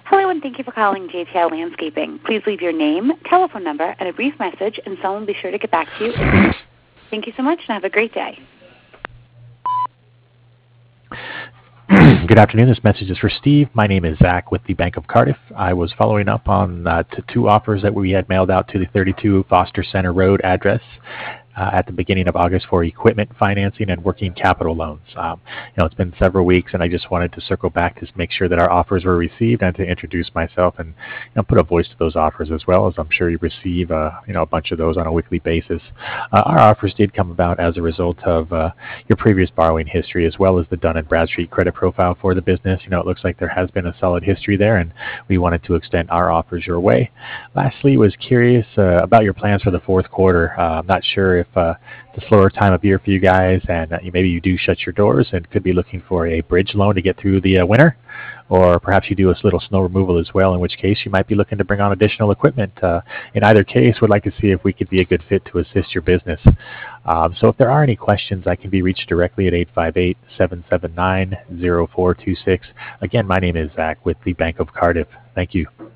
Hello, and thank you for calling JTL Landscaping. Please leave your name, telephone number, and a brief message, and someone will be sure to get back to you. Thank you so much, and have a great day. Good afternoon. This message is for Steve. My name is Zach with the Bank of Cardiff. I was following up on to two offers that we had mailed out to the 32 Foster Center Road address at the beginning of August for equipment financing and working capital loans. It's been several weeks, and I just wanted to circle back to make sure that our offers were received and to introduce myself and put a voice to those offers, as well as I'm sure you receive a bunch of those on a weekly basis. Our offers did come about as a result of your previous borrowing history, as well as the Dun & Bradstreet credit profile for the business. It looks like there has been a solid history there, and we wanted to extend our offers your way. Lastly, was curious about your plans for the fourth quarter. I'm not sure if it's a slower time of year for you guys, and maybe you do shut your doors and could be looking for a bridge loan to get through the winter, or perhaps you do a little snow removal as well, in which case you might be looking to bring on additional equipment. In either case, we'd like to see if we could be a good fit to assist your business. So if there are any questions, I can be reached directly at 858-779-0426. Again, my name is Zach with the Bank of Cardiff. Thank you.